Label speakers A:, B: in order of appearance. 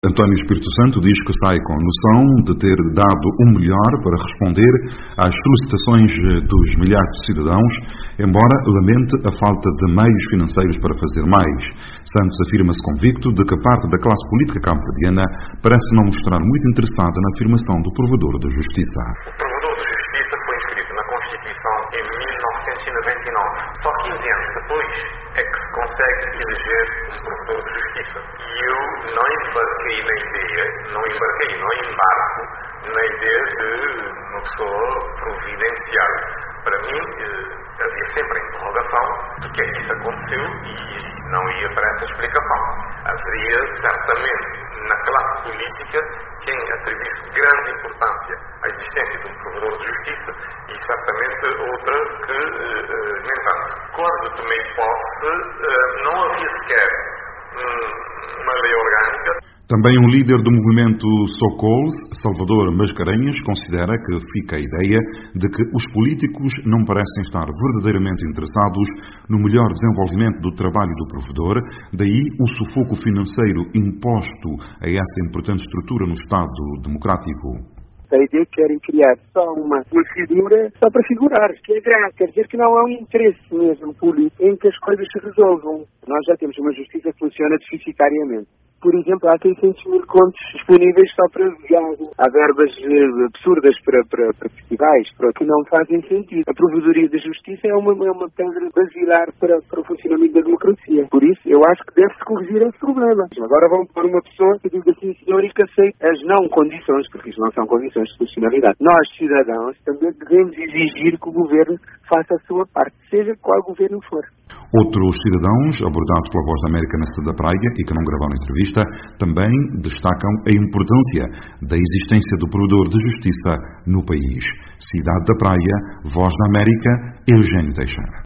A: António Espírito Santo diz que sai com a noção de ter dado o melhor para responder às solicitações dos milhares de cidadãos, embora lamente a falta de meios financeiros para fazer mais. Santos afirma-se convicto de que a parte da classe política cabo-verdiana parece não mostrar muito interessada na afirmação do Provedor da Justiça.
B: O Provedor da Justiça foi inscrito na Constituição em 1999. Só 15 anos depois é que se consegue eleger um Provedor de Justiça. E eu não embarquei não embarco na ideia de uma pessoa providencial. Para mim, havia sempre a interrogação do que é que isso aconteceu e não ia para essa explicação. Haveria, certamente, na classe política, quem atribuísse grande importância à existência de um Provedor de Justiça e, certamente, outra que, no entanto, quando tomei posse, não havia sequer uma lei orgânica.
A: Também um líder do movimento Socols, Salvador Mascarenhas, considera que fica a ideia de que os políticos não parecem estar verdadeiramente interessados no melhor desenvolvimento do trabalho do provedor, daí o sufoco financeiro imposto a essa importante estrutura no Estado democrático.
C: A ideia que querem criar só uma figura só para figurar, que é grave. Quer dizer que não há um interesse mesmo político em que as coisas se resolvam. Nós já temos uma justiça que funciona deficitariamente. Por exemplo, há 600 mil contos disponíveis só para viagem. Há verbas absurdas para festivais, que não fazem sentido. A Provedoria da Justiça é uma pedra basilar para o funcionamento da democracia. Por isso, eu acho que deve-se corrigir esse problema. Agora vão pôr uma pessoa que diz assim, senhor, e que aceite as não condições, porque isto não são condições de funcionalidade. Nós, cidadãos, também devemos exigir que o governo faça a sua parte, seja qual governo for.
A: Outros cidadãos, abordados pela Voz da América na Cidade da Praia e que não gravaram entrevista, também destacam a importância da existência do Provedor de Justiça no país. Cidade da Praia, Voz da América, Eugênio Teixeira.